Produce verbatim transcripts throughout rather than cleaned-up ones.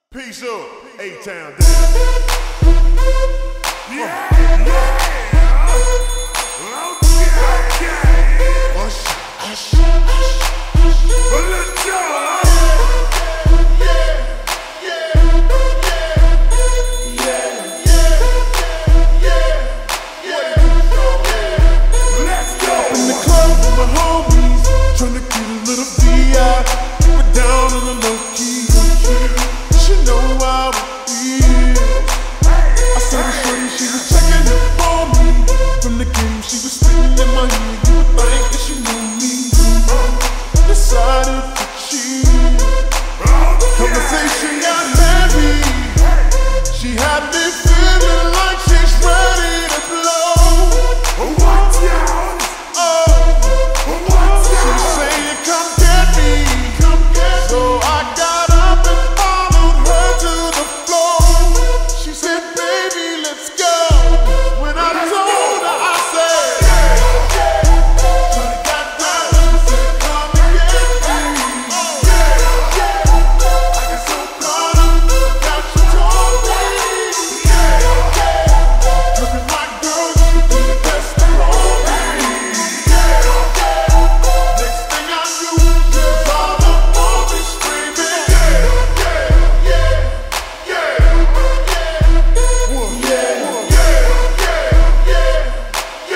Peace up, A-Town down. Yeah, yeah. Okay, okay. Hush, hush, hush, hush. Let's go. Yeah, yeah, yeah, yeah, yeah, yeah, yeah. Let's go. In the club with my homies, tryna get a little V I. Keep it down on the low key. You know how it is. I saw the shorty, she was checking up on me. From the game, she was spitting in my ear. You would think that she knew me. Decided to cheat. Conversation got heavy. She had me feeling like she's ready to blow. Watch out! Oh, watch out! She saying, "Come get me, come get me." So I got up and followed her to the floor. She said, "Baby, let's go." When I told her, I said, "Shawty got down and said, come and get me." Oh, yeah, yeah. I get so caught up, forgot she told me. Yeah, yeah. Look at my girl, she be the best for me. Yeah, yeah. Next thing I knew, she was all up on me screaming. Yeah, yeah, yeah, yeah, yeah, yeah, yeah,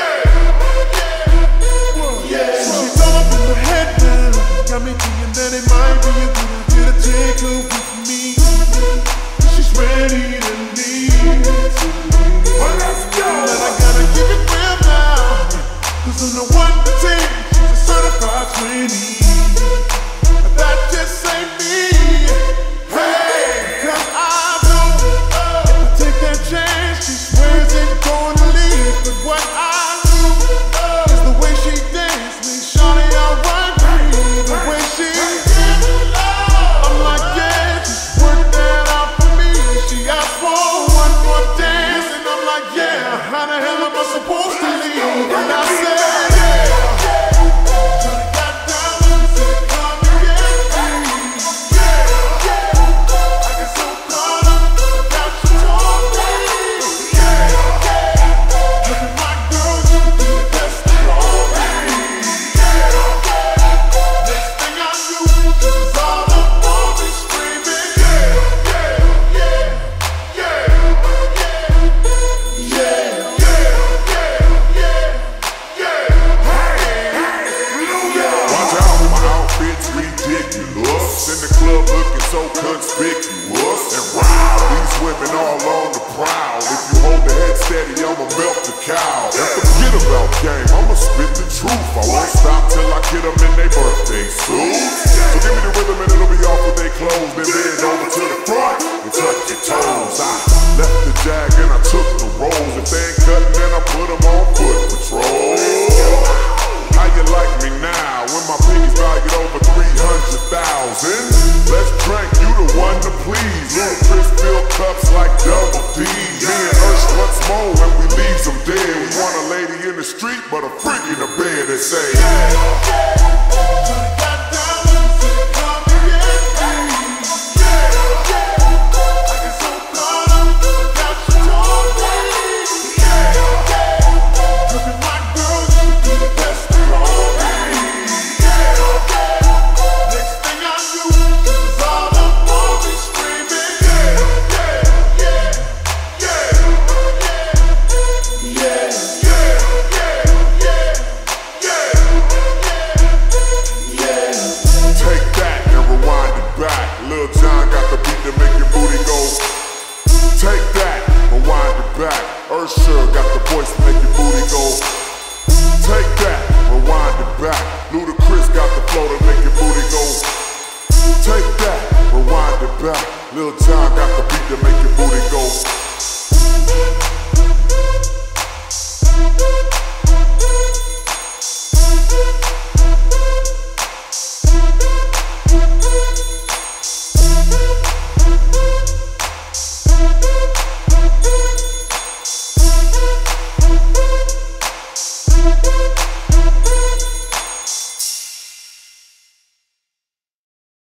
yeah, yeah. So she's all up in my head now, got me thinking that it might be a good idea to take her with me. She's ready to leave. Well, let's go. And I gotta keep it real now, 'cause on the one to ten, she's a certified twenty. But that just ain't me. Hey, 'cause I know if I take that chance, she swears it's gonna leave. But what I do is the way she dance makes Shawty alright with me. The way she I'm like, yeah, just work that out for me. She asked for one more dance, and I'm like, yeah, how the hell am I supposed to leave? And I said, yeah. Shawty got down and said, come and get me. Yeah, yeah. I get so caught up, forgot she told me. Yeah, yeah. Look at my girl, she be the best for me. Yeah, yeah. Next thing I knew, she was all up on me screaming. Yeah, yeah, yeah, yeah, yeah, yeah, yeah, yeah, yeah. Hey, hey, watch out, my outfit's ridiculous. In the club looking so conspicuous. And wow, these women all on the prowl. If you hold the head steady, I'ma milk the cow. And forget about game, I'ma spit the truth. I won't stop till I get them in their birthday suits. So give me the rhythm and it'll be off with their clothes. Then bend over to the front and touch your toes. I left the jag and I took the rolls. If they ain't cutting, then I put them on foot patrol. How you like me now when my piggy's valued over three hundred thousand? Let's drink, you the one to please. Little Chris fill cups like double D. Me and Ursh once more when we leave them dead. We want a lady in the street, but a freak in the bed that say, yeah. Lil Jon got the beat to make your booty go. Take that, rewind it back. Usher got the voice to make your booty go. Take that, rewind it back. Ludacris got the flow to make your booty go. Take that, rewind it back. Lil Jon got the beat to make your booty go.